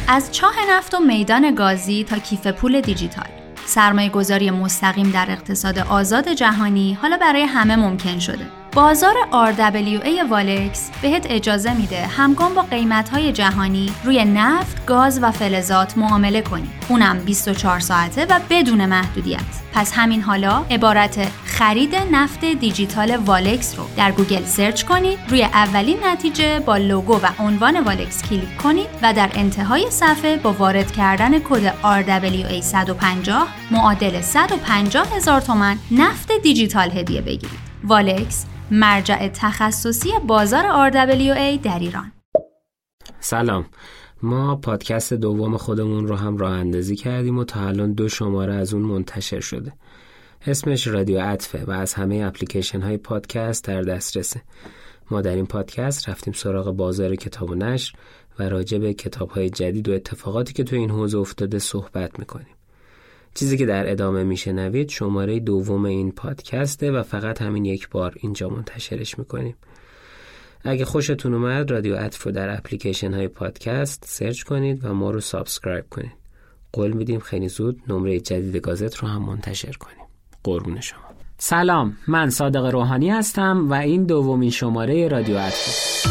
از چاه نفت و میدان گازی تا کیف پول دیجیتال، سرمایه گذاری مستقیم در اقتصاد آزاد جهانی حالا برای همه ممکن شده. بازار RWA والکس بهت اجازه میده همگام با قیمت‌های جهانی روی نفت، گاز و فلزات معامله کنی. اونم 24 ساعته و بدون محدودیت. پس همین حالا عبارت خرید نفت دیجیتال والکس رو در گوگل سرچ کنید، روی اولین نتیجه با لوگو و عنوان والکس کلیک کنید و در انتهای صفحه با وارد کردن کد RWA 150 معادل 150,000 تومان نفت دیجیتال هدیه بگیرید. والکس، مرجع تخصصی بازار RWA در ایران. سلام، ما پادکست دوم خودمون رو هم راه اندازی کردیم و تا الان 2 شماره از اون منتشر شده. اسمش رادیو عطفه و از همه اپلیکیشن های پادکست در دسترسه. ما در این پادکست رفتیم سراغ بازار کتاب و نشر و راجع به کتاب های جدید و اتفاقاتی که تو این حوزه افتاده صحبت میکنیم. چیزی که در ادامه میشنوید شماره دوم این پادکسته و فقط همین یک بار اینجا منتشرش میکنیم. اگه خوشتون اومد رادیو عطف رو در اپلیکیشن های پادکست سرچ کنید و ما رو سابسکرایب کنید. قول میدیم خیلی زود نمره جدید گازت رو هم منتشر کنیم. قربون شما. سلام، من صادق روحانی هستم و این دومین شماره رادیو عطف.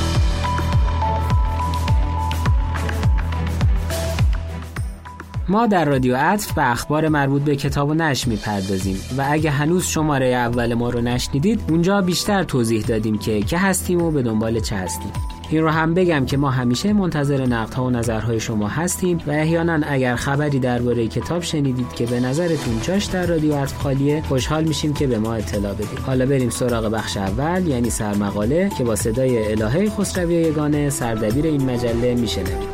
ما در رادیو عطف به اخبار مربوط به کتاب و نشر میپردازیم و اگه هنوز شماره اول ما رو نشنیدید اونجا بیشتر توضیح دادیم که هستیم و به دنبال چه هستیم. این رو هم بگم که ما همیشه منتظر نقدها و نظرهای شما هستیم و احیانا اگر خبری درباره کتاب شنیدید که به نظرتون جاش در رادیو عطف خالیه خوشحال میشیم که به ما اطلاع بدید. حالا بریم سراغ بخش اول، یعنی سرمقاله که با صدای الهه خسروی یگانه سردبیر این مجله میشنوید.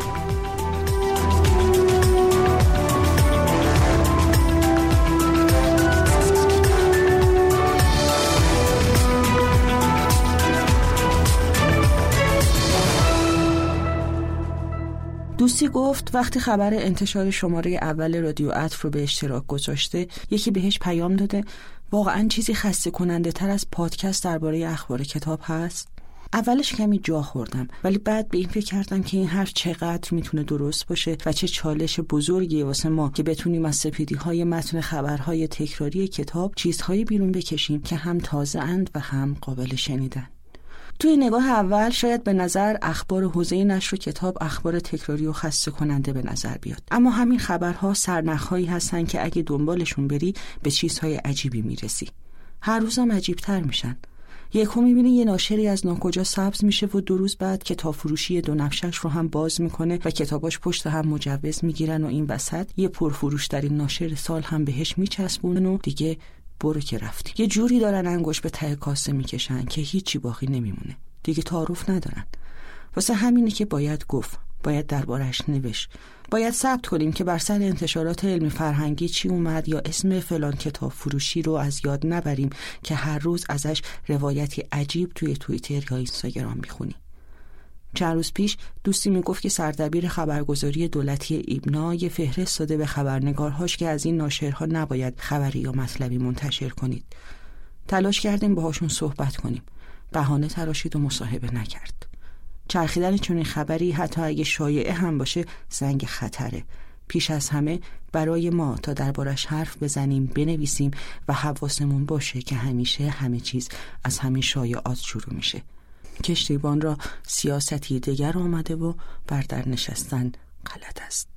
دوستی گفت وقتی خبر انتشار شماره اول رادیو عطف رو به اشتراک گذاشته یکی بهش پیام داده واقعا چیزی خسته کننده تر از پادکست درباره اخبار کتاب هست؟ اولش کمی جا خوردم ولی بعد به این فکر کردم که این حرف چقدر میتونه درست باشه و چه چالش بزرگی واسه ما که بتونیم از سپیدی‌های متن خبرهای تکراری کتاب چیزهایی بیرون بکشیم که هم تازه اند و هم قابل شنیدن. توی نگاه اول شاید به نظر اخبار حوزه نشر و کتاب اخبار تکراری و خسته کننده به نظر بیاد، اما همین خبرها سرنخ‌هایی هستن که اگه دنبالشون بری به چیزهای عجیبی میرسی. هر روزم عجیب‌تر میشن. یکو میبینی یه ناشری از ناکجا سبز میشه و 2 روز بعد کتاب فروشی 2 نفشش رو هم باز میکنه و کتاباش پشت هم مجوز میگیرن و این وسط یه پرفروش‌ترین ناشر سال هم بهش میچسبونن و دیگه برو که رفتی. یه جوری دارن انگشت به ته کاسه میکشن که هیچی باقی نمیمونه. دیگه تعارف ندارن. واسه همینه که باید گفت، باید دربارش نوشت، باید ثبت کنیم که بر سر انتشارات علمی فرهنگی چی اومد یا اسم فلان کتاب فروشی رو از یاد نبریم که هر روز ازش روایتی عجیب توی توییتر یا اینستاگرام میخونی. چند روز پیش دوستی میگفت که سردبیر خبرگزاری دولتی ایبنا یه فهرست داده به خبرنگارهاش که از این ناشرها نباید خبری یا مطلبی منتشر کنید. تلاش کردیم باهاشون صحبت کنیم. بهانه تراشید و مصاحبه نکرد. چرخیدن چنین خبری حتی اگه شایعه هم باشه زنگ خطره. پیش از همه برای ما تا دربارش حرف بزنیم، بنویسیم و حواسمون باشه که همیشه همه چیز از همین شایعات شروع میشه. کشتیبان را سیاستی دیگر آمده و بر در نشستن غلط است.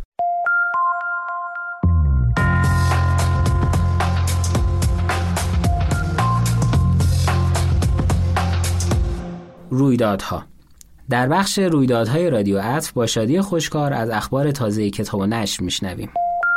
رویدادها. در بخش رویدادهای رادیو عطف با شادی خوشکار از اخبار تازه کتاب و نشر میشنویم.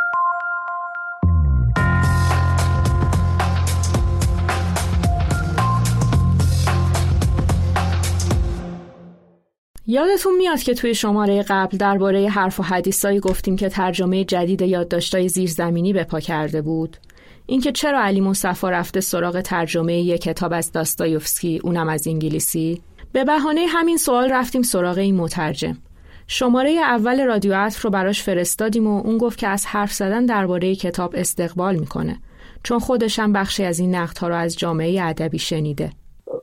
یادتون میاد که توی شماره قبل درباره حرف و حدیثایی گفتیم که ترجمه جدید یادداشت‌های زیرزمینی به پا کرده بود؟ اینکه چرا علی مصطفی رفته سراغ ترجمه یک کتاب از داستایوفسکی، اونم از انگلیسی؟ به بهانه همین سوال رفتیم سراغ این مترجم. شماره اول رادیو عطف رو براش فرستادیم و اون گفت که از حرف زدن درباره کتاب استقبال میکنه، چون خودش هم بخشی از این نقدها رو از جامعه ادبی شنیده.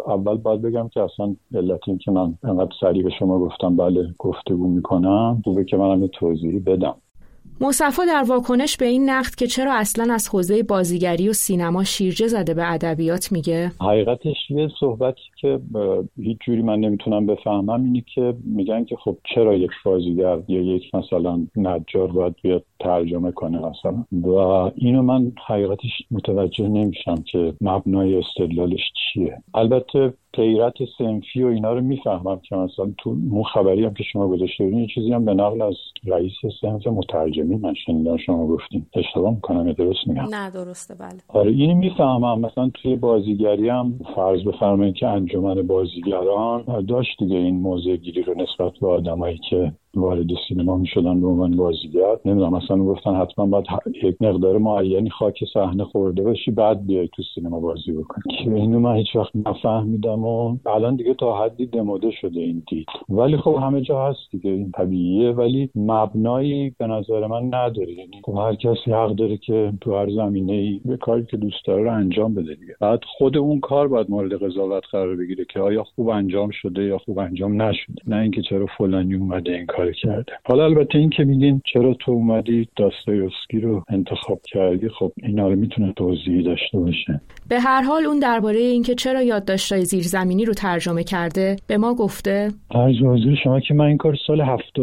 اول باید بگم که اصلا علت این که من انقدر سریع به شما گفتم بله گفتگو میکنم خوبه که منم توضیحی بدم. مصطفی در واکنش به این نقد که چرا اصلا از حوزه بازیگری و سینما شیرجه زده به ادبیات میگه حقیقتش یه صحبتی که هیچ جوری من نمیتونم بفهمم اینی که میگن که خب چرا یک بازیگر یا یک مثلا نجار باید بیاد ترجمه کنه مثلا، و اینو من حقیقتش متوجه نمیشم که مبنای استدلالش چیه. البته غیرت صنفی و اینا رو میفهمم که مثلا تو اون خبری هم که شما گذاشته بودین یه چیزی هم به نقل از رئیس صنف مترجمین من شنیدم شما گفتین. اشتباه میکنم یا درست میگم؟ نه درسته بله. آره اینو میفهمم. مثلا توی بازیگری هم فرض بفرمایید که انجمن بازیگران داشت دیگه این موضع گیری رو نسبت به آدمایی که وارد سینما میشدن به عنوان بازیگر. نمیدونم مثلا گفتن حتما باید یک مقدار معینی خاک صحنه خورده باشی بعد بیای تو سینما بازی بکنی که اینو من هیچ وقت نفهمیدم و الان دیگه تا حدی دموده شده این دید. ولی خب همه جا هست دیگه، این طبیعیه، ولی مبنایی به نظر من نداره. یعنی خب هر کسی حق داره که تو هر زمینه‌ای به کاری که دوست داره رو انجام بده دیگه. بعد خود اون کار باید مورد قضاوت قرار بگیره که آیا خوب انجام شده یا خوب انجام نشده، نه اینکه چرا فلانی اومده این کار کرده. حالا البته این که میگین چرا تو اومدی داستایوفسکی رو انتخاب کردی، خب اینا رو میتونه توضیحی داشته باشه. به هر حال اون درباره اینکه چرا یادداشت‌های زیرزمینی رو ترجمه کرده به ما گفته. عرض حضور شما که من این کار سال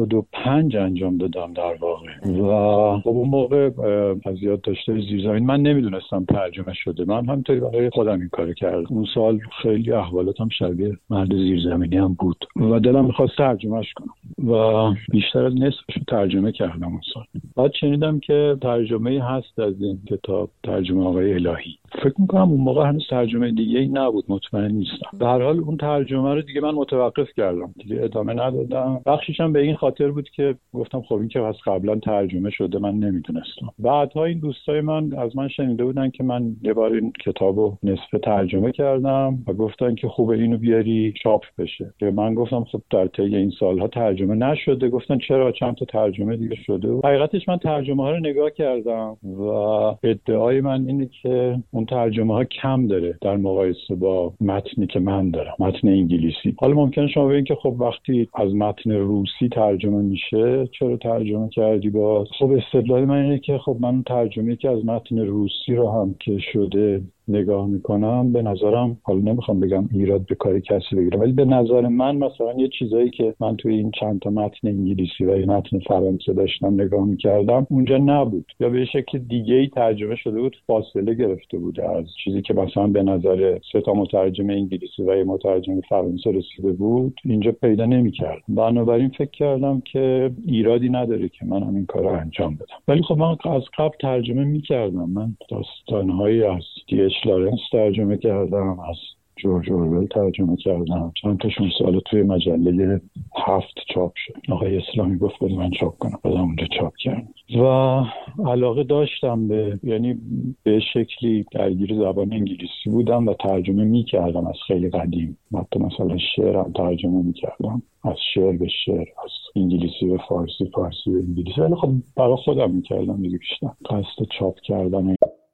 75 انجام دادم در واقع و خب اون موقع از یادداشت‌های زیرزمینی من نمیدونستم ترجمه شده. من همینطوری برای خودم این کارو کردم. اون سال خیلی احوالاتم شبیه مرد زیرزمینی هم بود و دلم می‌خواست ترجمهش کنم و بیشتر از نصفش رو ترجمه کردم اون سال. بعد شنیدم که ترجمه‌ای هست از این کتاب، ترجمه آقای الهی. فکر می‌کنم اون موقع هنوز ترجمه دیگه‌ای نبود، مطمئن نیستم. به هر حال اون ترجمه رو دیگه من متوقف کردم، دیگه ادامه ندادم. بخشش هم به این خاطر بود که گفتم خب این که از قبلا ترجمه شده من نمیدونستم. بعدها این دوستای من از من شنیده بودن که من یه بار این کتابو نصف ترجمه کردم و گفتن که خوبه اینو بیاری چاپ بشه. که من گفتم خب در طی این سال‌ها ترجمه نشده. گفتن چرا؟ چند تا ترجمه دیگه شده. حقیقتش من ترجمه ها رو نگاه کردم و ادعای من اینه که اون ترجمه ها کم داره در مقایسه با متنی که من دارم، متن انگلیسی. حالا ممکنه شما بگین که خب وقتی از متن روسی ترجمه میشه چرا ترجمه کردی باز؟ خب استدلال من اینه که خب من ترجمه‌ای که از متن روسی رو هم که شده نگاه میکنم، به نظرم، حالا نمیخوام بگم ایراد به کار کسی بگیرم، ولی به نظر من مثلا یه چیزایی که من توی این چند تا متن انگلیسی و این متن فرانسه داشتم نگاه میکردم اونجا نبود، یا به شکل دیگه‌ای ترجمه شده بود، فاصله گرفته بود از چیزی که مثلا به نظر 3 تا مترجم انگلیسی و یه مترجم فرانسه رسیده بود اینجا پیدا نمیکرد. بنابراین فکر کردم که ایرادی نداره که من همین کارو انجام بدم. ولی خب من از قبل ترجمه میکردم. من داستان‌هایی از لارنس ترجمه کردم، از جورج اوروال ترجمه کردم، چند تاشون سال توی مجله 7 چاپ شد. آقای اسلامی گفت بده من چاپ کنم، بعدم اونجا چاپ کردم و علاقه داشتم یعنی به شکلی درگیر زبان انگلیسی بودم و ترجمه میکردم از خیلی قدیم. مثلا شعرم ترجمه میکردم، از شعر به شعر، از انگلیسی به فارسی، فارسی به انگلیسی، ولی خب برای خودم میکردم دیگه، بیشتر قصد چاپ کردن.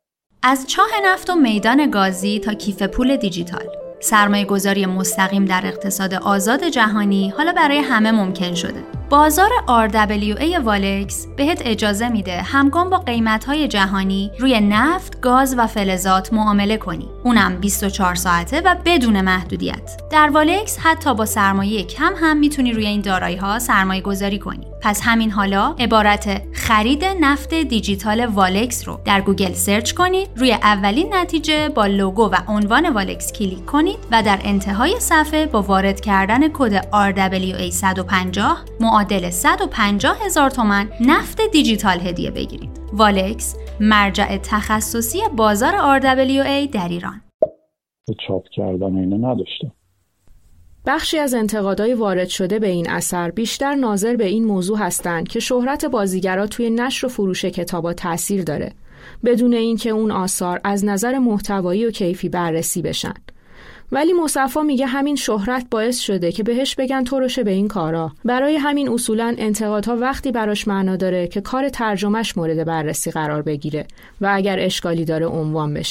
از چاه نفت و میدان گازی تا کیف پول دیجیتال، سرمایه‌گذاری مستقیم در اقتصاد آزاد جهانی حالا برای همه ممکن شده. بازار RWA والکس بهت اجازه میده همگام با قیمت‌های جهانی روی نفت، گاز و فلزات معامله کنی. اونم 24 ساعته و بدون محدودیت. در والکس حتی با سرمایه کم هم میتونی روی این دارایی‌ها سرمایه‌گذاری کنی. پس همین حالا عبارت خرید نفت دیجیتال والکس رو در گوگل سرچ کنید، روی اولین نتیجه با لوگو و عنوان والکس کلیک کنید و در انتهای صفحه با وارد کردن کد RWA 150 معادل 150,000 تومان نفت دیجیتال هدیه بگیرید. والکس، مرجع تخصصی بازار RWA در ایران. چاپ کردن اینو نداشتم. بخشی از انتقادهای وارد شده به این اثر بیشتر ناظر به این موضوع هستند که شهرت بازیگرا توی نشر و فروش کتابا تأثیر داره، بدون اینکه اون آثار از نظر محتوایی و کیفی بررسی بشن. ولی مصطفی میگه همین شهرت باعث شده که بهش بگن تو روشه به این کارا. برای همین اصولاً انتقادها وقتی براش معنا داره که کار ترجمهش مورد بررسی قرار بگیره و اگر اشکالی داره عنوان بشه.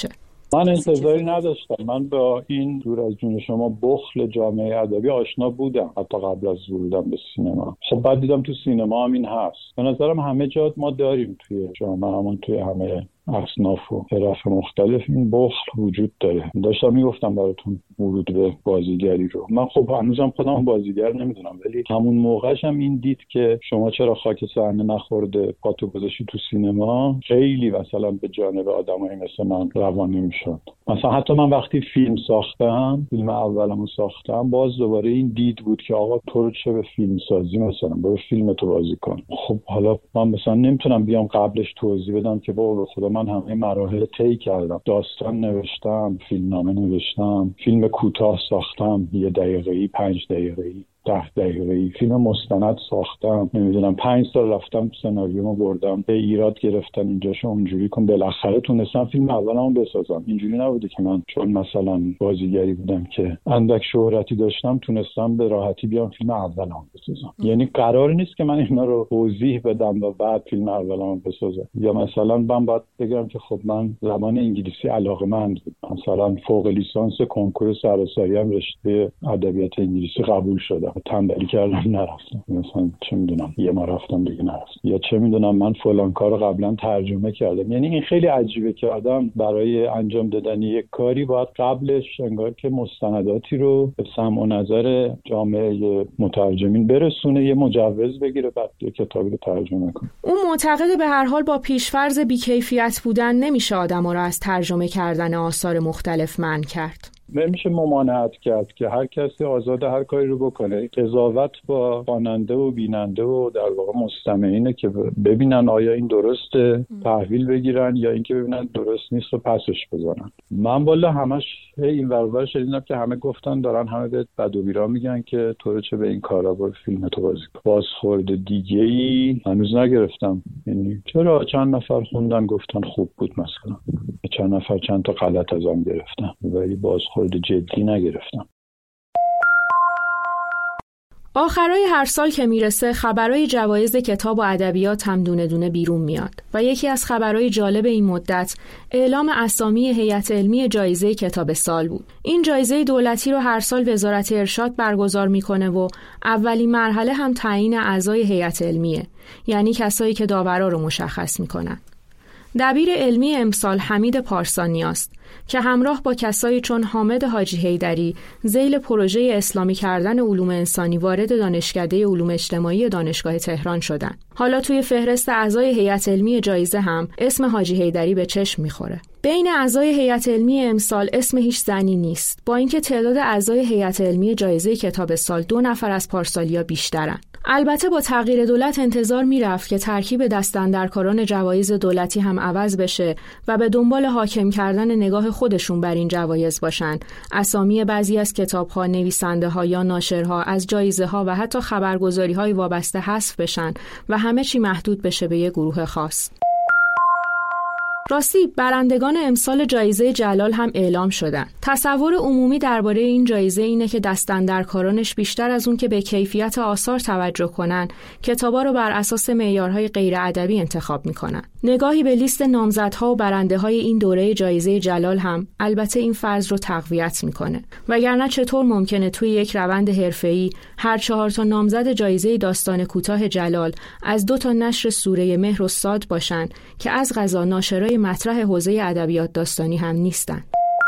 من انتظاری نداشتم. من با این دور از جون شما بخل جامعه ادبی آشنا بودم حتی قبل از ورودم به سینما. خب بعد دیدم تو سینما هم این هست. به نظرم همه جا ما داریم توی جامعه، همون توی همه اصناف و طرف مختلف این بخل وجود داره. داشتم میگفتم براتون ورود به بازیگری رو. من خب هنوزم خودم بازیگر نمیدونم، ولی همون موقعش هم این دید که شما چرا خاک صحنه نخورده پاتو گذاشتی تو سینما، خیلی مثلا به جانب آدمایی مثل من روان نمیشد. مثلا حتی من وقتی فیلم ساختم، فیلم اولمو ساختم، باز دوباره این دید بود که آقا تو رو چه به فیلم سازی، مثلا برو فیلم تو بازی کن. خب حالا من مثلا نمیتونم بیام قبلش توضیح بدم که بابا خدا من همه مراحل طی کردم، داستان نوشتم، فیلمنامه نوشتم، فیلم کوتاه ساختم، 1 دقیقه‌ای، 5 دقیقه‌ای، 10 دقیقه‌ای، فیلم مستند ساختم، نمیدونم 5 سال رفتم سناریومو بردم، به ایراد گرفتن اینجاشو اونجوری کن، بالاخره تونستم فیلم اولمو بسازم. اینجوری نبوده که من چون مثلا بازیگری بودم که اندک شهرتی داشتم تونستم به راحتی بیام فیلم اولمو بسازم. یعنی قرار نیست که من اینا رو توضیح بدم و بعد فیلم اولمو بسازم. یا مثلا من باید بگم که خب من زبان انگلیسی علاقه‌مند بودم، مثلا فوق لیسانس کنکور سراسری هم رشته ادبیات انگلیسی قبول شدم، تنبلی کردم نرفتم، مثلا چه میدونم یه ما رفتم دیگه نرفتم، یا چه میدونم من فلان کارو قبلا ترجمه کردم. یعنی این خیلی عجیبه که آدم برای انجام دادن یک کاری باید قبلش انگار که مستنداتی رو به سمع و نظر جامعه مترجمین برسونه، یه مجوز بگیره، بعد یه کتابی رو ترجمه کنه. اون معتقد به هر حال با پیشفرض بی‌کیفیت بودن نمیشه آدم‌ها رو از ترجمه کردن آثار مختلف منع کرد. نمیشه ممانعت کرد که هر کسی آزاد هر کاری رو بکنه. قضاوت با خواننده و بیننده و در واقع مستمعینه که ببینن آیا این درسته، تحویل بگیرن، یا اینکه ببینن درست نیست و پسش بزنن. من والا همش این ورور شدیدم که همه گفتن دارن همه به بد و بیرا میگن که تو رو چه به این کارا، برو فیلم تو بازی کن. بازخورد دیگه‌ای هنوز نگرفتم. یعنی چرا چند نفر خوندن گفتن خوب بود، مثلا چند نفر چند تا غلط ازم گرفتن، ولی بازخورد جدی نگرفتم. آخرای هر سال که میرسه خبرای جوایز کتاب و ادبیات هم دونه دونه بیرون میاد و یکی از خبرای جالب این مدت اعلام اسامی هیئت علمی جایزه کتاب سال بود. این جایزه دولتی رو هر سال وزارت ارشاد برگزار میکنه و اولین مرحله هم تعیین اعضای هیئت علمیه، یعنی کسایی که داورا رو مشخص میکنن. دبیر علمی امسال حمید پارسانیاست که همراه با کسایی چون حامد حاجی حیدری ذیل پروژه اسلامی کردن علوم انسانی وارد دانشکده علوم اجتماعی دانشگاه تهران شدن. حالا توی فهرست اعضای هیئت علمی جایزه هم اسم حاجی حیدری به چشم میخوره. بین اعضای هیئت علمی امسال اسم هیچ زنی نیست، با اینکه تعداد اعضای هیئت علمی جایزه کتاب سال 2 نفر از پارسالیا بیشترن. البته با تغییر دولت انتظار میرفت که ترکیب دستاندرکاران جوایز دولتی هم عوض بشه و به دنبال حاکم کردن نگاه خودشون بر این جوایز باشن. اسامی بعضی از کتاب‌ها، نویسنده‌ها یا ناشرها از جایزه‌ها و حتی خبرگزاری‌های وابسته حذف بشن و همه چی محدود بشه به یک گروه خاص. راستی برندگان امسال جایزه جلال هم اعلام شدن. تصور عمومی درباره این جایزه اینه که دستاندرکارانش بیشتر از اون که به کیفیت آثار توجه کنن، کتابا رو بر اساس معیارهای غیر ادبی انتخاب میکنن. نگاهی به لیست نامزدها و برنده‌های این دوره جایزه جلال هم البته این فرض رو تقویت میکنه. وگرنه چطور ممکنه توی یک روند حرفه‌ای هر 4 تا نامزد جایزه داستان کوتاه جلال از 2 تا نشر سوره مهر و صاد باشن که از قضا ناشرای مطرح حوزه ادبیات داستانی هم نیستن.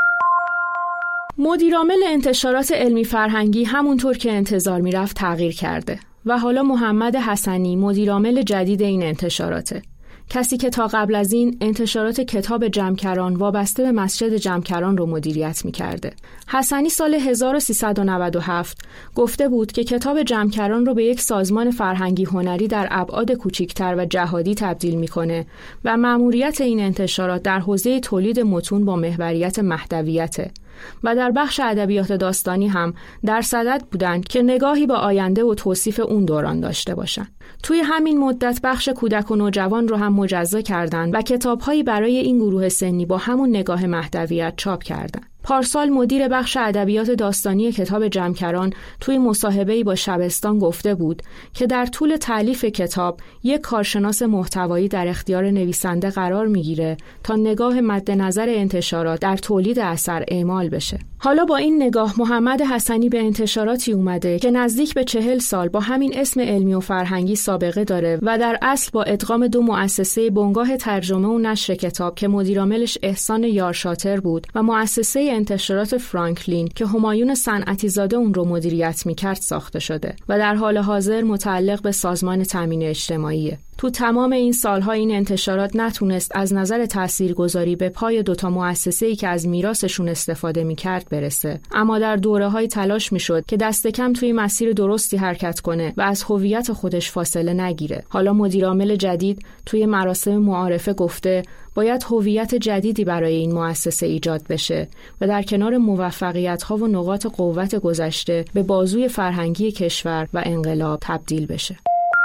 مدیرعامل انتشارات علمی فرهنگی همونطور که انتظار میرفت تغییر کرده و حالا محمد حسنی مدیرعامل جدید این انتشاراته. کسی که تا قبل از این انتشارات کتاب جمکران وابسته به مسجد جمکران رو مدیریت می‌کرده. حسنی سال 1397 گفته بود که کتاب جمکران رو به یک سازمان فرهنگی هنری در ابعاد کوچکتر و جهادی تبدیل می‌کنه و مأموریت این انتشارات در حوزه تولید متون با محوریت مهدویته و در بخش ادبیات داستانی هم در صدد بودند که نگاهی به آینده و توصیف اون دوران داشته باشن. توی همین مدت بخش کودک و نوجوان رو هم مجزا کردند و کتاب‌هایی برای این گروه سنی با همون نگاه مهدویت چاپ کردند. پارسال مدیر بخش ادبیات داستانی کتاب جمکران توی مصاحبه‌ای با شبستان گفته بود که در طول تألیف کتاب یک کارشناس محتوایی در اختیار نویسنده قرار میگیره تا نگاه مد نظر انتشارات در تولید اثر اعمال بشه. حالا با این نگاه محمد حسنی به انتشاراتی اومده که نزدیک به 40 سال با همین اسم علمی و فرهنگی سابقه داره و در اصل با ادغام 2 مؤسسه بنگاه ترجمه و نشر کتاب که مدیرعاملش احسان یارشاتر بود و مؤسسه انتشارات فرانکلین که همایون صنعتی زاده اون رو مدیریت میکرد ساخته شده و در حال حاضر متعلق به سازمان تامین اجتماعیه. تو تمام این سالها این انتشارات نتونست از نظر تاثیرگذاری به پای 2 مؤسسه‌ای که از میراثشون استفاده میکرد برسه، اما در دوره‌های تلاش میشد که دست کم توی مسیر درستی حرکت کنه و از هویت خودش فاصله نگیره. حالا مدیرعامل جدید توی مراسم معارفه گفته باید هویت جدیدی برای این مؤسسه ایجاد بشه و در کنار موفقیت‌ها و نقاط قوت گذشته به بازوی فرهنگی کشور و انقلاب تبدیل بشه.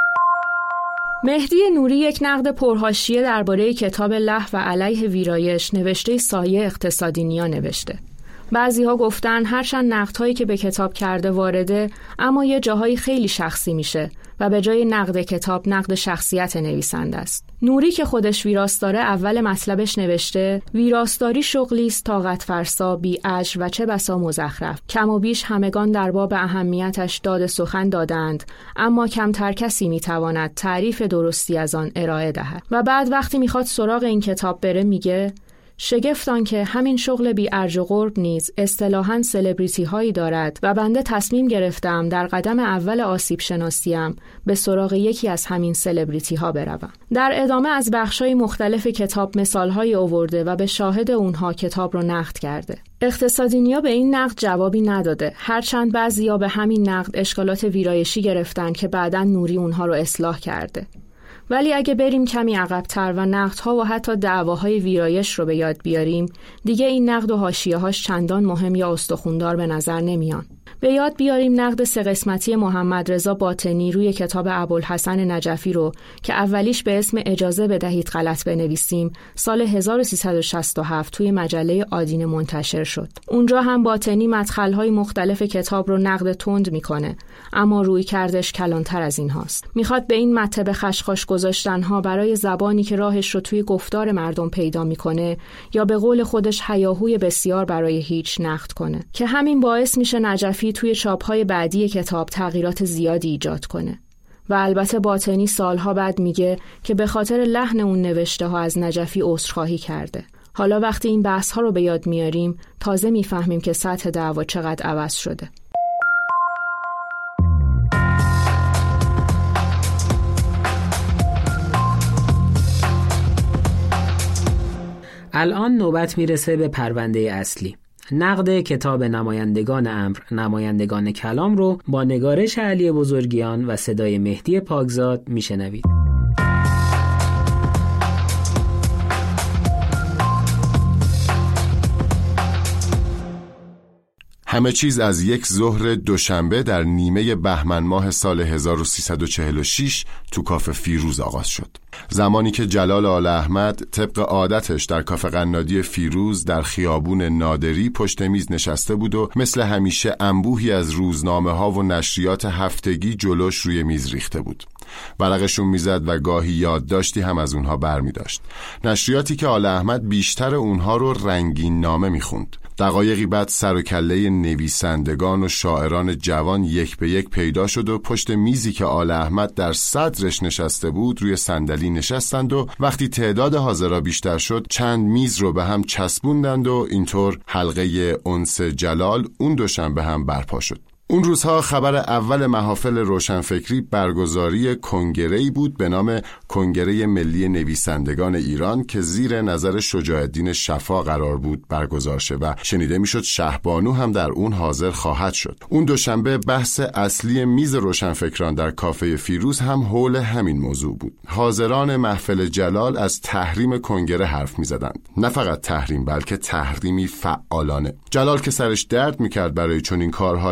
مهدی نوری یک نقد پرحاشیه درباره کتاب له و علیه ویرایش نوشته سایه اقتصادی نیا نوشته. بعضی‌ها گفتن هرچند نقدهایی که به کتاب کرده وارده، اما یه جاهایی خیلی شخصی میشه و به جای نقد کتاب نقد شخصیت نویسنده است. نوری که خودش ویراستاره اول مطلبش نوشته ویراستاری شغلی است طاقت فرسا، بی اجر و چه بسا مزخرف. کم و بیش همگان در باب اهمیتش داد سخن دادند، اما کمتر کسی میتواند تعریف درستی از آن ارائه دهد. و بعد وقتی میخواد سراغ این کتاب بره میگه شگفتان که همین شغل بی ارج و قرب نیز اصطلاحاً سلبریتی هایی دارد و بنده تصمیم گرفتم در قدم اول آسیب شناسیم به سراغ یکی از همین سلبریتی ها بروم. در ادامه از بخش‌های مختلف کتاب مثال‌هایی آورده و به شاهد اونها کتاب رو نقد کرده. اقتصادی نیا به این نقد جوابی نداده، هرچند بعضیا به همین نقد اشکالات ویرایشی گرفتن که بعداً نوری اونها رو اصلاح کرده. ولی اگه بریم کمی عقب‌تر و نقدها و حتی دعواهای ویرایش رو به یاد بیاریم، دیگه این نقد و حاشیه‌هاش چندان مهم یا استخوندار به نظر نمیان. به یاد بیاریم نقد 3 قسمتی محمد رضا باطنی روی کتاب ابوالحسن نجفی رو که اولیش به اسم اجازه بدهید غلط بنویسیم سال 1367 توی مجله آدینه منتشر شد. اونجا هم باطنی مدخل‌های مختلف کتاب رو نقد تند میکنه، اما روی کردش کلانتر از این هاست. میخواد به این مطلب خشخاش گذاشتنها برای زبانی که راهش رو توی گفتار مردم پیدا میکنه یا به قول خودش هیاهوی بسیار برای هیچ نقد کنه که همین باعث میشه نجفی توی چاپ‌های بعدی کتاب تغییرات زیادی ایجاد کنه. و البته باطنی سالها بعد میگه که به خاطر لحن اون نوشته ها از نجفی عذرخواهی کرده. حالا وقتی این بحث ها رو به یاد میاریم تازه میفهمیم که سطح دعوا چقدر عوض شده. الان نوبت میرسه به پرونده اصلی. نقد کتاب نمایندگان امر، نمایندگان کلام رو با نگارش علی بزرگیان و صدای مهدی پاکزاد میشنوید. همه چیز از یک ظهر دوشنبه در نیمه بهمن ماه سال 1346 تو کافه فیروز آغاز شد. زمانی که جلال آل احمد طبق عادتش در کافه قنادی فیروز در خیابون نادری پشت میز نشسته بود و مثل همیشه انبوهی از روزنامه ها و نشریات هفتگی جلوش روی میز ریخته بود. ورقشون میزد و گاهی یادداشتی هم از اونها برمی داشت. نشریاتی که آل احمد بیشتر اونها رو رنگین نامه میخوند. دقایقی بعد سر و کله نویسندگان و شاعران جوان یک به یک پیدا شد و پشت میزی که آل احمد در صدرش نشسته بود روی صندلی نشستند و وقتی تعداد حاضرا بیشتر شد چند میز رو به هم چسبوندند و اینطور حلقه انس جلال اون دوشنبه هم برپا شد. اون روزها خبر اول محافل روشنفکری برگزاری کنگره‌ای بود به نام کنگره ملی نویسندگان ایران که زیر نظر شجاع الدین شفا قرار بود برگزار شه و شنیده میشد شهبانو هم در اون حاضر خواهد شد. اون دوشنبه بحث اصلی میز روشنفکران در کافه فیروز هم حول همین موضوع بود. حاضران محفل جلال از تحریم کنگره حرف میزدند. نه فقط تحریم بلکه تحریمی فعالانه. جلال که سرش درد میکرد برای چنین کارهایی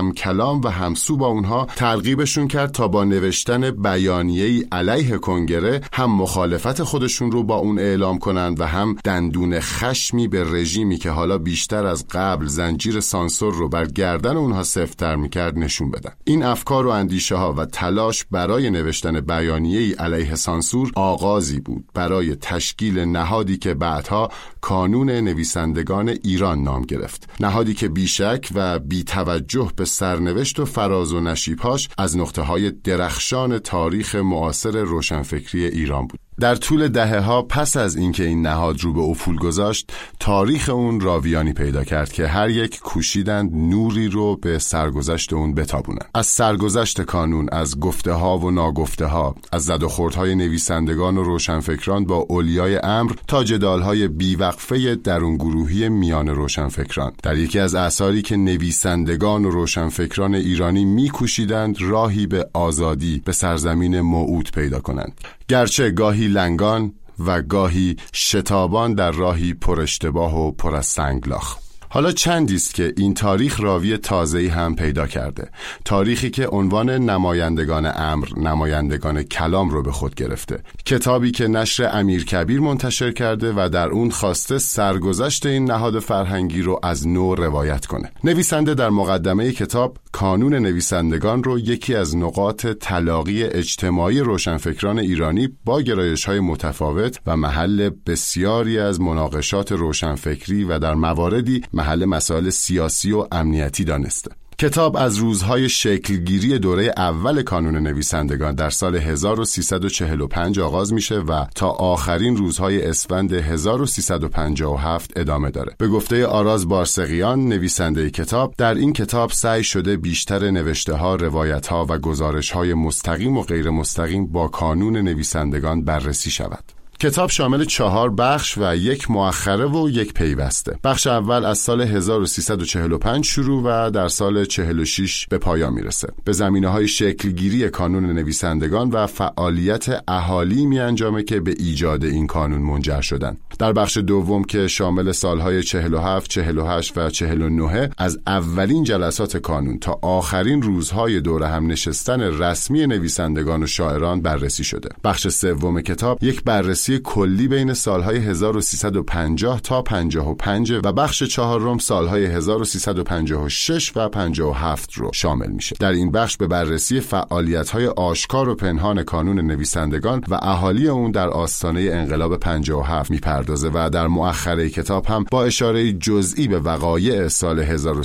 هم کلام و همسو با اونها ترغیبشون کرد تا با نوشتن بیانیه‌ای علیه کنگره هم مخالفت خودشون رو با اون اعلام کنند و هم دندون خشمی به رژیمی که حالا بیشتر از قبل زنجیر سانسور رو بر گردن اونها سفت‌تر میکرد نشون بدن. این افکار و اندیشه ها و تلاش برای نوشتن بیانیه‌ای علیه سانسور آغازی بود برای تشکیل نهادی که بعدها کانون نویسندگان ایران نام گرفت. نهادی که بیشک و بی توجه به سرنوشت و فراز و نشیب‌هاش از نقطه‌های درخشان تاریخ معاصر روشنفکری ایران بود. در طول دهه‌ها پس از اینکه این نهاد رو به افول گذاشت، تاریخ اون راویانی پیدا کرد که هر یک کوشیدند نوری رو به سرگذشت اون بتابونند. از سرگذشت کانون، از گفته ها و ناگفته ها، از زد و خوردهای نویسندگان و روشنفکران با اولیای امر تا جدالهای بیوقفه درون گروهی میان روشنفکران. در یکی از آثاری که نویسندگان و روشنفکران ایرانی می‌کوشیدند راهی به آزادی به سرزمین موعود پیدا کنند، گرچه گاهی لنگان و گاهی شتابان در راهی پر اشتباه و پر از سنگلاخ. حالا چندی است که این تاریخ راوی تازه‌ای هم پیدا کرده، تاریخی که عنوان نمایندگان امر، نمایندگان کلام رو به خود گرفته. کتابی که نشر امیرکبیر منتشر کرده و در اون خواسته سرگذشت این نهاد فرهنگی رو از نو روایت کنه. نویسنده در مقدمه کتاب کانون نویسندگان رو یکی از نقاط تلاقی اجتماعی روشنفکران ایرانی با گرایش‌های متفاوت و محل بسیاری از مناقشات روشنفکری و در مواردی محل مسائل سیاسی و امنیتی دانسته. کتاب از روزهای شکلگیری دوره اول کانون نویسندگان در سال 1345 آغاز میشه و تا آخرین روزهای اسفند 1357 ادامه داره. به گفته آراز بارسقیان، نویسنده کتاب، در این کتاب سعی شده بیشتر نوشته‌ها، روایت‌ها و گزارش‌های مستقیم و غیر مستقیم با کانون نویسندگان بررسی شود. کتاب شامل 4 بخش و 1 مؤخره و 1 پیوسته. بخش اول از سال 1345 شروع و در سال 46 به پایان میرسه. به زمینه‌های شکلگیری کانون نویسندگان و فعالیت اهالی میانجامه که به ایجاد این کانون منجر شدن. در بخش دوم که شامل سالهای 47، 48 و 49 از اولین جلسات کانون تا آخرین روزهای دوره هم نشستن رسمی نویسندگان و شاعران بررسی شده. بخش سوم کتاب یک بررسی کلی بین سالهای 1350 تا 55 و بخش چهارم سالهای 1356 و 57 رو شامل میشه. در این بخش به بررسی فعالیت‌های آشکار و پنهان کانون نویسندگان و اهالی اون در آستانه انقلاب 57 میپردازه و در مؤخره کتاب هم با اشاره جزئی به وقایع سال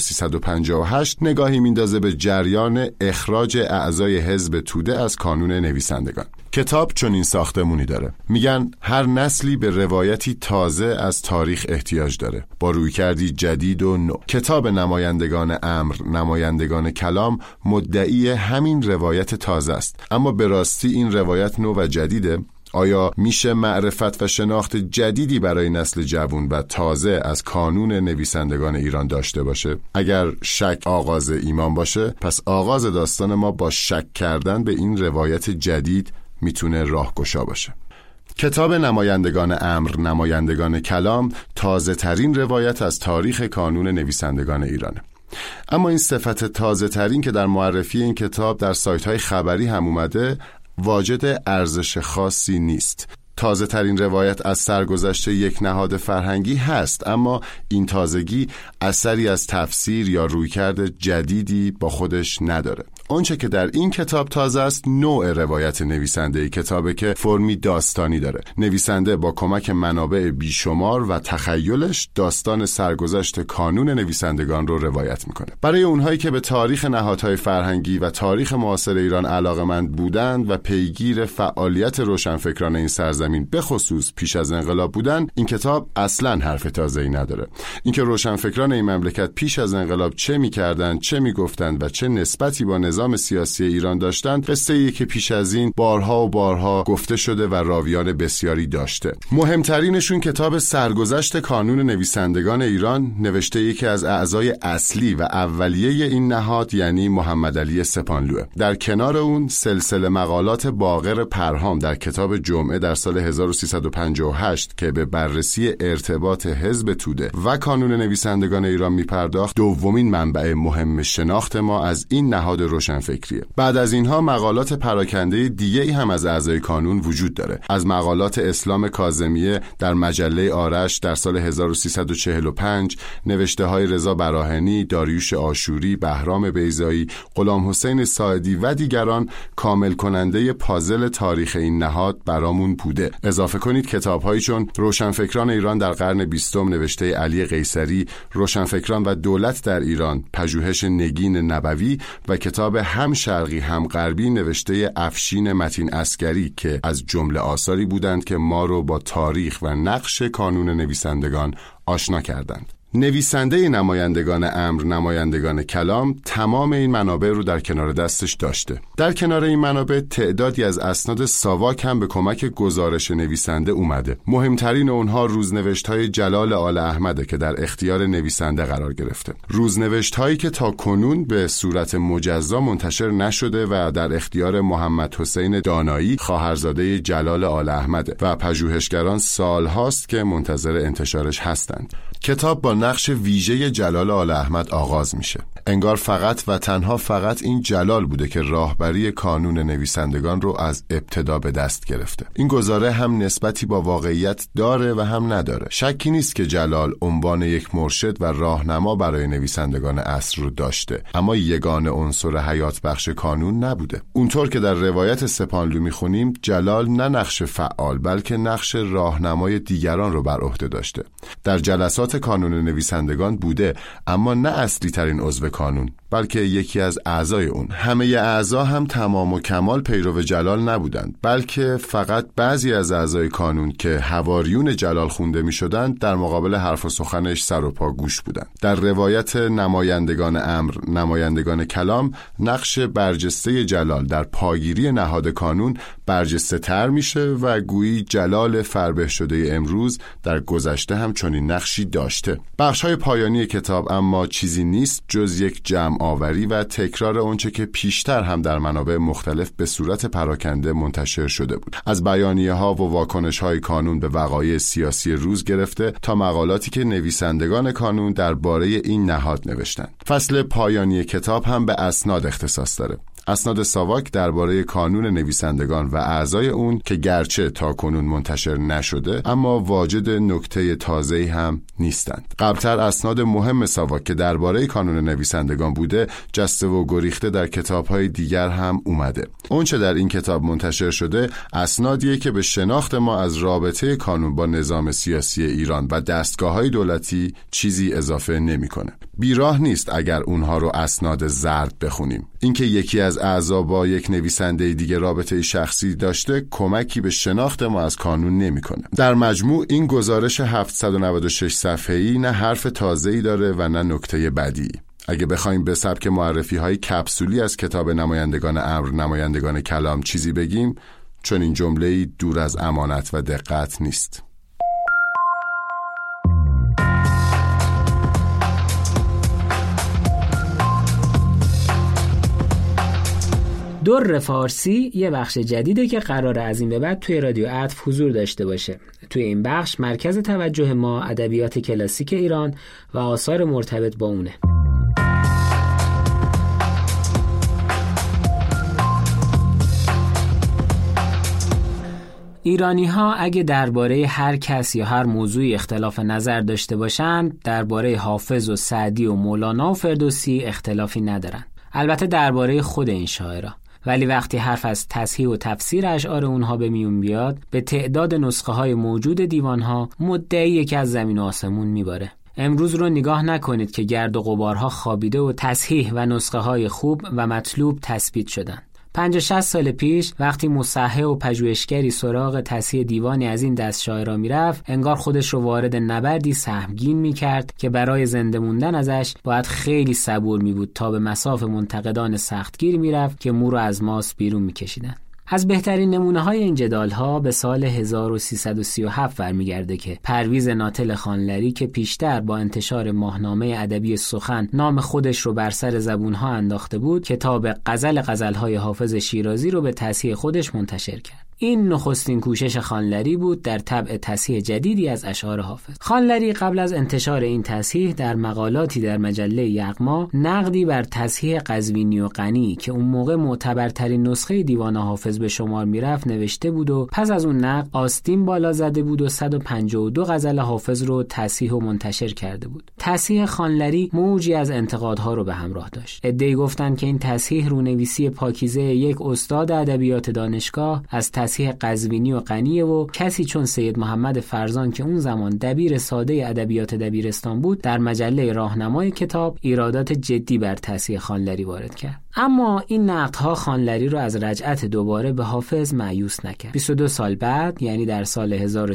1358 نگاهی میندازه به جریان اخراج اعضای حزب توده از کانون نویسندگان. کتاب چنین ساختمونی داره. میگن هر نسلی به روایتی تازه از تاریخ احتیاج داره، با رویکردی جدید و نو. کتاب نمایندگان امر، نمایندگان کلام مدعی همین روایت تازه است. اما به راستی این روایت نو و جدیده؟ آیا میشه معرفت و شناخت جدیدی برای نسل جوان و تازه از کانون نویسندگان ایران داشته باشه؟ اگر شک آغاز ایمان باشه، پس آغاز داستان ما با شک کردن به این روایت جدید میتونه راهگشا باشه. کتاب نمایندگان امر، نمایندگان کلام تازه ترین روایت از تاریخ کانون نویسندگان ایرانه. اما این صفت تازه ترین که در معرفی این کتاب در سایت های خبری هم اومده واجد ارزش خاصی نیست. تازه ترین روایت از سرگذشت یک نهاد فرهنگی هست، اما این تازگی اثری از تفسیر یا رویکرد جدیدی با خودش نداره. آنچه که در این کتاب تازه است نوع روایت نویسنده کتابه که فرمی داستانی داره. نویسنده با کمک منابع بیشمار و تخیلش داستان سرگذشت کانون نویسندگان رو روایت میکنه. برای اونهایی که به تاریخ نهادهای فرهنگی و تاریخ معاصر ایران علاقه‌مند بودند و پیگیر فعالیت روشنفکران این سرزمین به خصوص پیش از انقلاب بودن، این کتاب اصلاً حرف تازه‌ای نداره. اینکه روشنفکران این مملکت پیش از انقلاب چه می‌کردند، چه می‌گفتند و چه نسبتی با نظام سیاسی ایران داشتند قصه‌ای که پیش از این بارها و بارها گفته شده و راویان بسیاری داشته. مهمترینشون کتاب سرگذشت کانون نویسندگان ایران نوشته یکی از اعضای اصلی و اولیه این نهاد یعنی محمد علی سپانلوه. در کنار اون سلسله مقالات باقر پرهام در کتاب جمعه در سال 1358 که به بررسی ارتباط حزب توده و کانون نویسندگان ایران میپرداخت دومین منبع مهم شناخت ما از این نهاد روشنفکریه. بعد از اینها مقالات پراکنده دیگه‌ای هم از اعضای کانون وجود داره. از مقالات اسلام کاظمیه در مجله آرش در سال 1345، نوشته‌های رضا براهنی، داریوش آشوری، بهرام بیضایی، غلام حسین ساعدی و دیگران کامل کننده پازل تاریخ این نهاد برامون بوده. اضافه کنید کتاب‌هایی چون روشنفکران ایران در قرن 20 نوشته علی قیصری، روشنفکران و دولت در ایران، پژوهش نگین نبوی و کتاب هم شرقی هم غربی نوشته افشین متین عسکری که از جمله آثاری بودند که ما رو با تاریخ و نقش کانون نویسندگان آشنا کردند. نویسنده نمایندگان امر، نمایندگان کلام، تمام این منابع رو در کنار دستش داشته. در کنار این منابع تعدادی از اسناد ساواک هم به کمک گزارش نویسنده اومده. مهمترین اونها روزنوشت‌های جلال آل احمده که در اختیار نویسنده قرار گرفته. روزنوشت‌هایی که تا کنون به صورت مجزا منتشر نشده و در اختیار محمد حسین دانایی، خواهرزاده جلال آل احمده و پژوهشگران سالهاست که منتظر انتشارش هستند. کتاب با نقش ویژه جلال آل احمد آغاز میشه. انگار فقط و تنها فقط این جلال بوده که راهبری کانون نویسندگان رو از ابتدا به دست گرفته. این گزاره هم نسبتی با واقعیت داره و هم نداره. شکی نیست که جلال عنوان یک مرشد و راهنما برای نویسندگان عصر رو داشته، اما یگانه عنصر حیات بخش کانون نبوده. اونطور که در روایت سپانلو میخونیم جلال نه نقش فعال بلکه نقش راهنمای دیگران رو بر عهده داشته. در جلسات کانون نویسندگان بوده اما نه اصلی ترین عضو کانون بلکه یکی از اعضای اون. همه اعضا هم تمام و کمال پیرو جلال نبودند بلکه فقط بعضی از اعضای کانون که حواریون جلال خونده می شدند در مقابل حرف و سخنش سر و پا گوش بودند. در روایت نمایندگان امر، نمایندگان کلام، نقش برجسته جلال در پاگیری نهاد کانون برجسته تر میشه و گویی جلال فربه شده امروز در گذشته هم چنین نقشی داشته. بخش‌های پایانی کتاب اما چیزی نیست جز یک جمع آوری و تکرار اونچه که پیشتر هم در منابع مختلف به صورت پراکنده منتشر شده بود. از بیانیه‌ها و واکنش‌های کانون به وقایع سیاسی روز گرفته تا مقالاتی که نویسندگان کانون درباره این نهاد نوشتند. فصل پایانی کتاب هم به اسناد اختصاص داره. اسناد ساواک درباره کانون نویسندگان و اعضای اون که گرچه تا کنون منتشر نشده اما واجد نکته تازه‌ای هم نیستند. قبلتر اسناد مهم ساواک که درباره کانون نویسندگان بوده جسته و گریخته در کتاب‌های دیگر هم اومده. اونچه در این کتاب منتشر شده اسنادیه که به شناخت ما از رابطه کانون با نظام سیاسی ایران و دستگاه‌های دولتی چیزی اضافه نمی‌کنه. بیراه نیست اگر اونها رو اسناد زرد بخونیم. اینکه یکی از اعضا با یک نویسنده دیگه رابطه شخصی داشته کمکی به شناخت ما از کانون نمی‌کنه. در مجموع این گزارش 796 صفحه‌ای نه حرف تازه‌ای داره و نه نکته بدی. اگه بخوایم به سبک معرفی‌های کپسولی از کتاب نمایندگان امر، نمایندگان کلام چیزی بگیم، چون این جمله‌ای دور از امانت و دقت نیست. در فارسی یه بخش جدیده که قراره از این به بعد توی رادیو عطف حضور داشته باشه. توی این بخش مرکز توجه ما ادبیات کلاسیک ایران و آثار مرتبط با اونه. ایرانی‌ها اگه درباره هر کس یا هر موضوعی اختلاف نظر داشته باشند، درباره حافظ و سعدی و مولانا و فردوسی اختلافی ندارن. البته درباره خود این شاعرها. ولی وقتی حرف از تصحیح و تفسیر اشعار اونها به میون بیاد، به تعداد نسخه های موجود دیوانها مدعی که از زمین و آسمون میباره. امروز رو نگاه نکنید که گرد و غبارها خوابیده و تصحیح و نسخه های خوب و مطلوب تثبیت شدن. 50-60 سال پیش وقتی مصحح و پژوهشگری سراغ تصحیح دیوانی از این دست شاعرا میرفت، انگار خودش رو وارد نبردی سهمگین میکرد که برای زنده موندن ازش باید خیلی صبور میبود تا به مصاف منتقدان سختگیر میرفت که مو رو از ماست بیرون میکشیدن. از بهترین نمونه‌های این جدال‌ها به سال 1337 برمیگرده که پرویز ناتل خانلری که پیشتر با انتشار ماهنامه ادبی سخن نام خودش رو بر سر زبون‌ها انداخته بود، کتاب غزل‌های حافظ شیرازی رو به تصحیح خودش منتشر کرد. این نخستین کوشش خانلری بود در طبع تصحیح جدیدی از اشعار حافظ. خانلری قبل از انتشار این تصحیح در مقالاتی در مجله یغما نقدی بر تصحیح قزوینی و غنی که اون موقع معتبرترین نسخه دیوان حافظ به شمار میرفت نوشته بود و پس از اون نقد آستین بالا زده بود و 152 غزل حافظ رو تصحیح و منتشر کرده بود. تصحیح خانلری موجی از انتقادها رو به همراه داشت. عده‌ای گفتند که این تصحیح رونویسی پاکیزه یک استاد ادبیات دانشگاه از تصحیح قزوینی و غنی و کسی چون سید محمد فرزان که اون زمان دبیر ساده ادبیات دبیرستان بود در مجله راهنمای کتاب ایرادات جدی بر تصحیح خانلری وارد کرد. اما این نقدها خانلری رو از رجعت دوباره به حافظ مایوس نکرد. 22 سال بعد یعنی در سال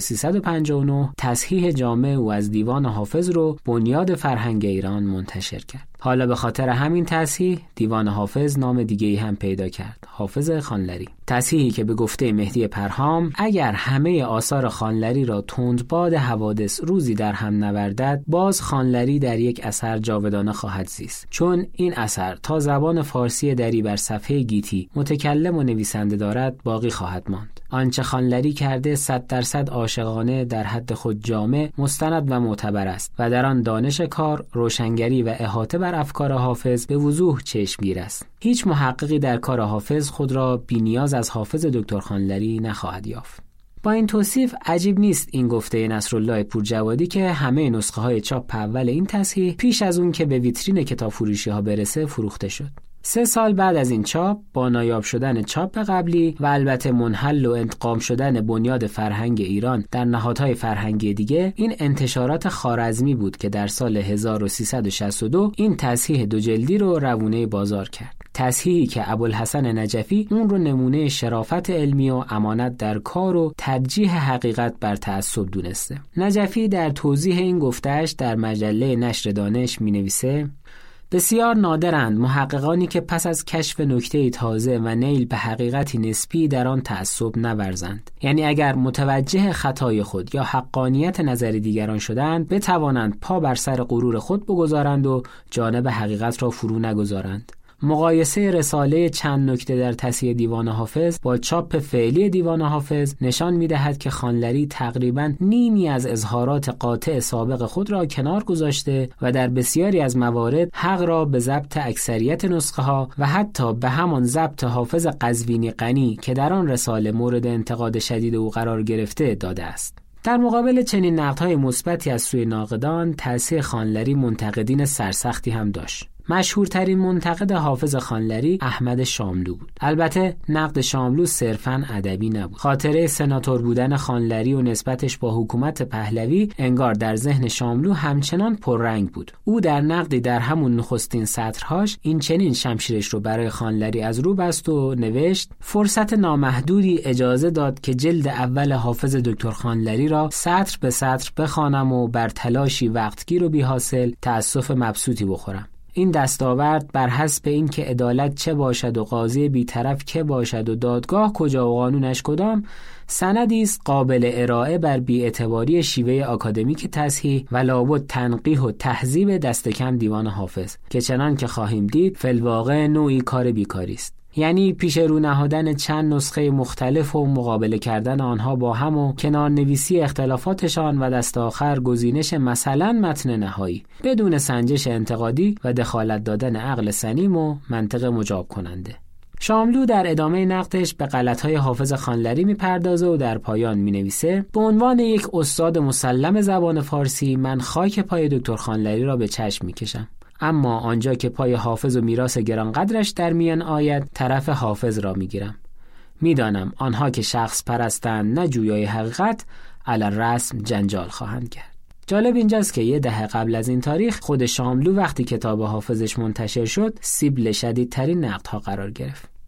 1359 تصحیح جامع او از دیوان حافظ رو بنیاد فرهنگ ایران منتشر کرد. حالا به خاطر همین تصحیح دیوان حافظ نام دیگه‌ای هم پیدا کرد، حافظ خانلری. تصحیحی که به گفته مهدی پرهام اگر همه آثار خانلری را تندباد حوادث روزی در هم نوردد، باز خانلری در یک اثر جاودانه خواهد زیست، چون این اثر تا زبان فارسی دری بر صفحه گیتی متکلم و نویسنده دارد باقی خواهد ماند. آنچه خانلری کرده 100% عاشقانه، در حد خود جامع، مستند و معتبر است و در آن دانش کار، روشنگری و احاطه بر افکار حافظ به وضوح چشمگیر است. هیچ محققی در کار حافظ خود را بی‌نیاز از حافظ دکتر خانلری نخواهد یافت. با این توصیف عجیب نیست این گفته نصرالله پورجوادی که همه نسخه های چاپ اول این تصحیح پیش از اون که به ویترین کتاب فروشی ها برسه فروخته شد. 3 سال بعد از این چاپ، با نایاب شدن چاپ قبلی و البته منحل و انتقام شدن بنیاد فرهنگ ایران در نهادهای فرهنگی دیگه، این انتشارات خوارزمی بود که در سال 1362 این تصحیح 2 جلدی رو روونه بازار کرد. تصحیحی که ابوالحسن نجفی اون رو نمونه شرافت علمی و امانت در کار و ترجیح حقیقت بر تعصب دونسته. نجفی در توضیح این گفته‌اش در مجله نشر دانش می‌نویسه: بسیار نادرند محققانی که پس از کشف نکته تازه و نیل به حقیقتی نسبی در آن تعصب نورزند. یعنی اگر متوجه خطای خود یا حقانیت نظر دیگران شدند، بتوانند پا بر سر غرور خود بگذارند و جانب حقیقت را فرو نگذارند. مقایسه رساله چند نکته در تصحیح دیوان حافظ با چاپ فعلی دیوان حافظ نشان می‌دهد که خانلری تقریباً نیمی از اظهارات قاطع سابق خود را کنار گذاشته و در بسیاری از موارد حق را به ضبط اکثریت نسخه‌ها و حتی به همان ضبط حافظ قزوینی غنی که در آن رساله مورد انتقاد شدید او قرار گرفته داده است. در مقابل چنین نقدهای مثبتی از سوی ناقدان، تصحیح خانلری منتقدین سرسختی هم داشت. مشهورترین منتقد حافظ خانلری احمد شاملو بود. البته نقد شاملو صرفاً ادبی نبود. خاطره سناتور بودن خانلری و نسبتش با حکومت پهلوی انگار در ذهن شاملو همچنان پررنگ بود. او در نقدی در همون نخستین سطرهاش این چنین شمشیرش رو برای خانلری از رو بست و نوشت: فرصت نامحدودی اجازه داد که جلد اول حافظ دکتر خانلری را سطر به سطر بخوانم و بر تلاشی وقتگیر و بی حاصل تأسف مبسوطی بخورم. این دستاورد بر حسب این که عدالت چه باشد و قاضی بی‌طرف که باشد و دادگاه کجا و قانونش کدام، سندی است قابل ارائه بر بی‌اعتباری شیوه آکادمیک تصحیح و لابد تنقیح و تهذیب دست کم دیوان حافظ که چنان که خواهیم دید فی‌الواقع نوعی کار بیکاری است. یعنی پیش رو نهادن چند نسخه مختلف و مقابله کردن آنها با هم و کنار نویسی اختلافاتشان و دست آخر گزینش مثلا متن نهایی بدون سنجش انتقادی و دخالت دادن عقل سلیم و منطق مجاب کننده. شاملو در ادامه نقدش به غلط‌های حافظ خانلری می‌پردازه و در پایان می‌نویسه: به عنوان یک استاد مسلم زبان فارسی من خاک پای دکتر خانلری را به چشم می‌کشم. اما آنجا که پای حافظ و میراث گرانقدرش در میان آید طرف حافظ را میگیرم. میدانم آنها که شخص پرستند نه جویای حقیقت علی الرسم جنجال خواهند کرد. جالب اینجاست که 10 دهه قبل از این تاریخ خود شاملو وقتی کتاب حافظش منتشر شد سیبل شدیدترین نقدها قرار گرفت.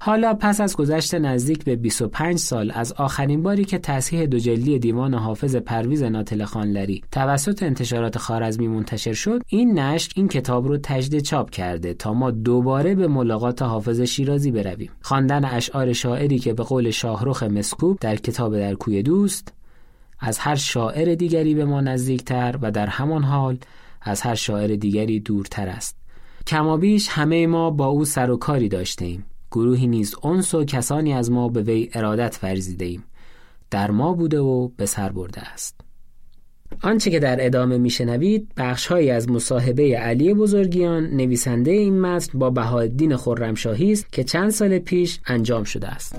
حالا پس از گذشت نزدیک به 25 سال از آخرین باری که تصحیح 2 جلدی دیوان حافظ پرویز ناطل خانلری توسط انتشارات خوارزمی منتشر شد، این نشر این کتاب رو تجدید چاپ کرده تا ما دوباره به ملاقات حافظ شیرازی برویم. خواندن اشعار شاعری که به قول شاهرخ مسکوب در کتاب در کوی دوست، از هر شاعر دیگری به ما نزدیکتر و در همان حال از هر شاعر دیگری دورتر است. کمابیش همه ما با او سر و کاری داشته ایم. گروهی نیز انس و کسانی از ما به وی ارادت ورزیده ایم. در ما بوده و به سر برده است. آنچه که در ادامه میشنوید بخش‌هایی از مصاحبه علی بزرگیان نویسنده این متن با بهاءالدین خرمشاهی است که چند سال پیش انجام شده است.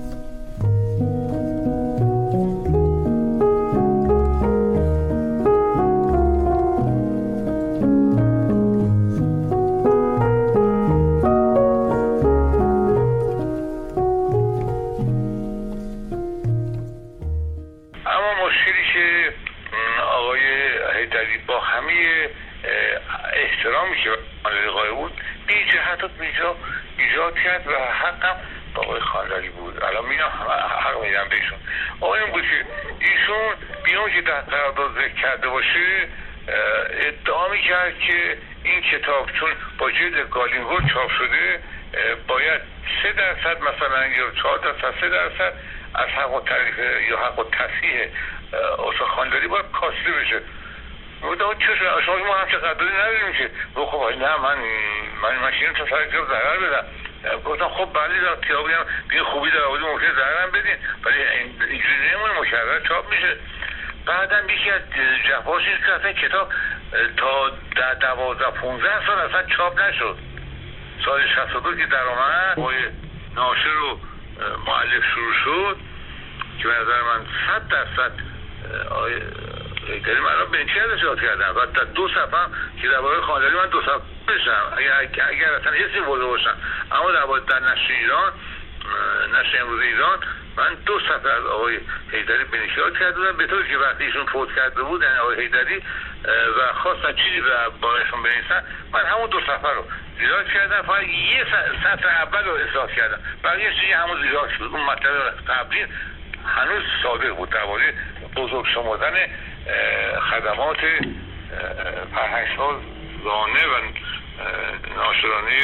ایجاد کرد و حقم با آقای خانلری بود. الان میگم حق میدم بهشون. آقای این بود که ایشون بیان که در قرارداد ذکر کرده باشه ادعا میکرد که این کتاب چون با جلد گالینگورد چاپ شده باید 3% مثلا یا 4% 3% از حق و تعریف یا حق و تصحیح استاد خانلری باید کاسته بشه. گفتم چه شما ما هم چه قدری نداریم که خب نه من شیرین تا سر کتاب ضرر بدم. گفتم خب بله در کتابی هم بین خوبی در آوردی ممکنه ضررم بدین ولی اینجوری نمونه مکرر چاپ میشه. بعدم یکی از جفاش این که اصلا کتاب تا 12-15 سال اصلا چاپ نشد. سال 62 که در آمد آقای ناشر و مؤلف شروع شد که به نظر من 100% یعنی من را بنچی ازش یاد کردم و تا 2 صفحه که درباره خانلری من 2 صفحه بشم اگر اصلا حسی برده باشم. اما در نشر ایران، نشر امروز ایران، من 2 صفحه از آقای حیدری بنچی یاد کرده بودم به طوری که وقتی ایشون فوت کرده بود یعنی آقای حیدری و خواستن چیزی برایشون بنویسن من همون 2 صفحه رو زیاد کردم. فقط یه سطر اول رو اصلاح کردم بقیه چیزی همون زیاد شد. اون مطلب قبلی هنوز صادق بود درباره بزرگ شمردن خدمات فرهنگ‌سازانه و ناشرانه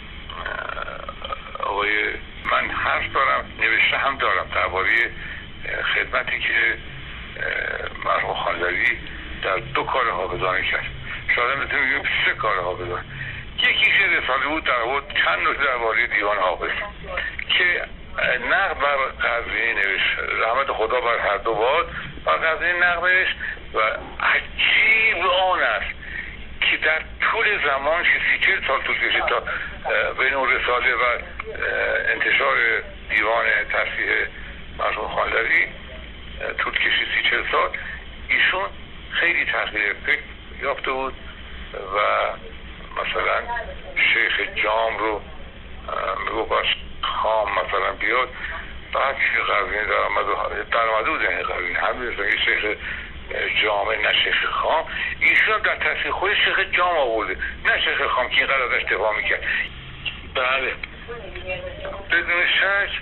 آقای من حرف دارم نوشته هم دارم درباره خدمتی که مرحوم خانلری در 2 کار حافظانه کرد. شاید میتونیم بگیم 3 کار حافظانه. یکیش رساله بود در بود چند نکته درباره دیوان حافظ که نقد بر قزوینی نوشت، رحمت خدا بر هر دو باد بر قزوینی نقدش و عجیب آن است که در طول زمان که 30-40 سال طول کشید تا بین اون رساله و انتشار دیوان تصحیح مرحوم خانلری طول کشید 30-40 سال ایشون خیلی تغییر فکر یافته بود و مثلا شیخ جام رو میگفت خام مثلا بیاد بعد که قزوینی در آمده بود یعنی قزوینی همین شیخ جامع نه شیخ خام ایشون در تصحیح خود شیخ جام آورده نه شیخ خام که این قرار داشت دفاع میکرد. بله بدون شک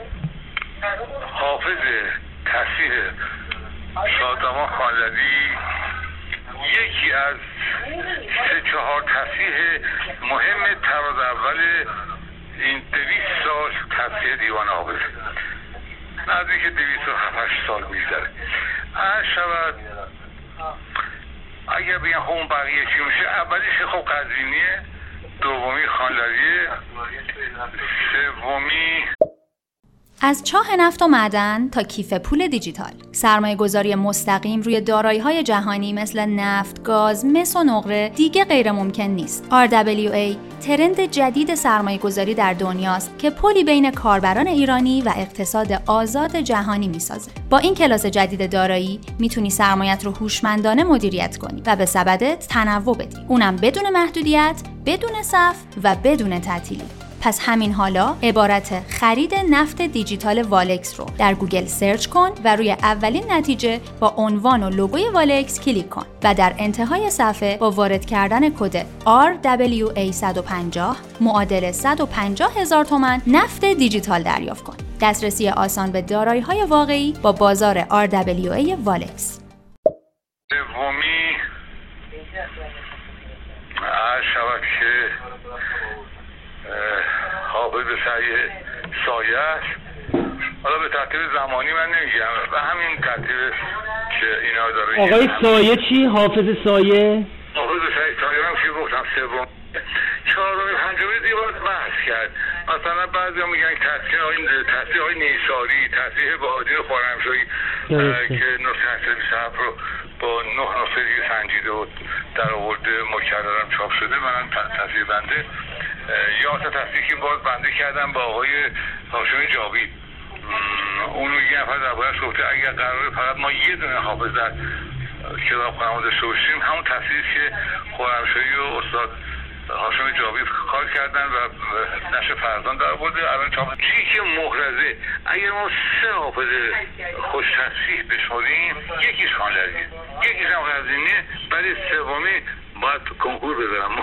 حافظ تصحیح شادمان خانلری یکی از 3-4 تصحیح مهم طراز اول این 200 سال تصحیح دیوان حافظ نزدیک 207-8 سال میگذره. هر شود اگر بگم خب اون بقیه چی میشه اولیش خب قزوینیه، دومی خانلریه، سومی از چاه نفت و معدن تا کیف پول دیجیتال، سرمایه گذاری مستقیم روی دارایی‌های جهانی مثل نفت، گاز، مس و نقره دیگه غیر ممکن نیست. RWA ترند جدید سرمایه گذاری در دنیاست که پلی بین کاربران ایرانی و اقتصاد آزاد جهانی میسازه. با این کلاس جدید دارایی میتونی سرمایت رو هوشمندانه مدیریت کنی و به سبدت تنوع بدی. اونم بدون محدودیت، بدون صف و بدون تعطیلی. پس همین حالا عبارت خرید نفت دیجیتال والکس رو در گوگل سرچ کن و روی اولین نتیجه با عنوان و لوگوی والکس کلیک کن و در انتهای صفحه با وارد کردن کد RWA 150 معادل 150,000 تومان نفت دیجیتال دریافت کن. دسترسی آسان به دارایی‌های واقعی با بازار RWA والکس. سومی شود که حافظ سعی سایه است. حالا به ترتیب زمانی من نمیگم و همین ترتیب که اینا داره. آقای سایه چی؟ حافظ سایه؟ حافظ سعی سایه هم که گفتم سوم. چهارم پنجمی دیوار بحث کرد. مثلا بعضی هم میگن تصحیح های نیساری، تصحیح بهادین خرمشاهی که تحصیل صحف رو با 9 نقطه دیگه سنجیده و در آورده مکررم چاپ شده. منم تصحیح بنده یا تصحیح که باز بنده کردم با آقای هاشمی جاوید. اونو یه نفر درباره‌اش گفته اگر قراره فقط ما یه دونه حافظ در کتاب خودمون داشته باشیم همون تصحیحی که خرمشاهی و استاد هاشمی جاوید کار کردن و نشر فرزان در آورده. الان چاپ چی که محرزه اگر ما 3 حافظ خوش تصحیح بشماریم یکیش خانلریه، یکیش هم غزینه، بعد سومی باید کنکور بذارم.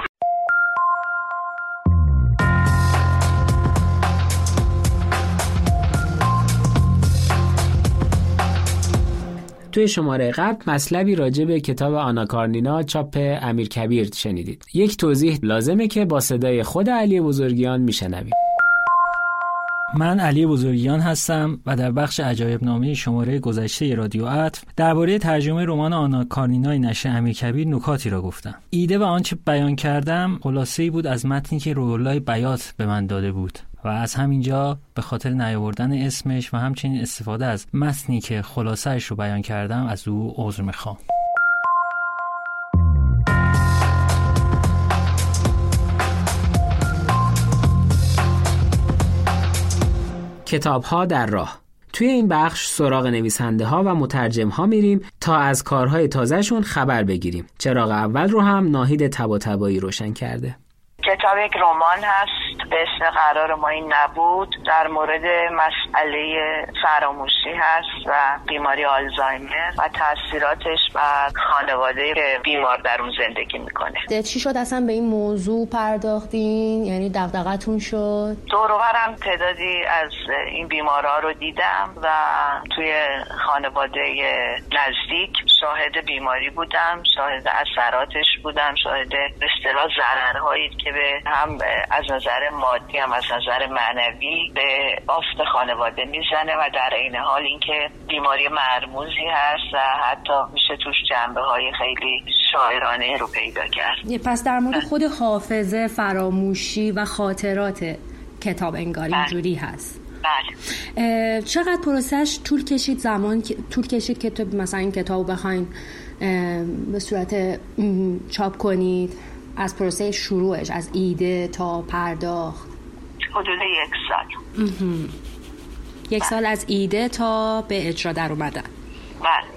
توی شماره قبل مطلبی راجع به کتاب آنا کارنینا چاپ امیرکبیر شنیدید. یک توضیح لازمه که با صدای خود علی بزرگیان میشنویم. من علی بزرگیان هستم و در بخش عجایب نامه شماره گذشته رادیو عطف درباره ترجمه رمان آنا کارنینای نشر امیرکبیر نکاتی را گفتم. ایده و آنچه بیان کردم خلاصه‌ای بود از متنی که روح‌الله بیات به من داده بود و از همینجا به خاطر نیاوردن اسمش و همچنین استفاده از متنی که خلاصه‌اش رو بیان کردم از او عذر می‌خوام. کتاب‌ها در راه. توی این بخش سراغ نویسنده ها و مترجم ها میریم تا از کارهای تازه‌شون خبر بگیریم. چراغ اول رو هم ناهید طباطبایی روشن کرده. کتاب یک رمان هست به اسم قرار ما این نبود، در مورد مسئله فراموشی هست و بیماری آلزایمر و تاثیراتش بر خانواده که بیمار در اون زندگی میکنه. چی شد اصلا به این موضوع پرداختین؟ یعنی دغدغتون شد؟ دور و برم تعدادی از این بیمارا رو دیدم و توی خانواده نزدیک شاهد بیماری بودم، شاهد اثراتش بودم، شاهد به اصطلاح ضررهایی که به هم از نظر مادی هم از نظر معنوی به افت خانواده میزنه و در این حال اینکه بیماری مرموزی هست و حتی میشه توش جنبه‌های خیلی شاعرانه رو پیدا کرد. پس در مورد خود حافظه، فراموشی و خاطرات کتاب انگار اینجوری هست. بله. چقدر پروسش طول کشید که تو مثلا این کتابو بخواین به صورت چاپ کنید؟ از پروسه شروعش، از ایده تا پرداخت؟ حدود 1 سال. 1 سال از ایده تا به اجرا در اومدن. بله.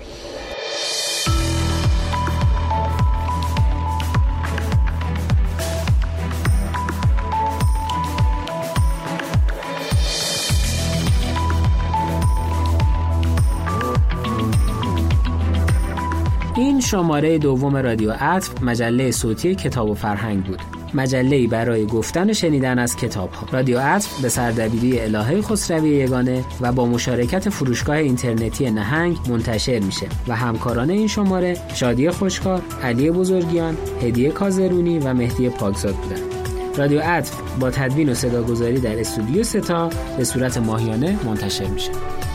این شماره دوم رادیو عطف مجله صوتی کتاب و فرهنگ بود. مجله‌ای برای گفتن و شنیدن از کتاب‌ها. رادیو عطف به سردبیری الهه خسروی یگانه و با مشارکت فروشگاه اینترنتی نهنگ منتشر میشه و همکاران این شماره شادی خوشکار، علی بزرگیان، هدیه کازرونی و مهدی پاکزاد بودند. رادیو عطف با تدوین و صداگذاری در استودیو ستا به صورت ماهیانه منتشر میشه.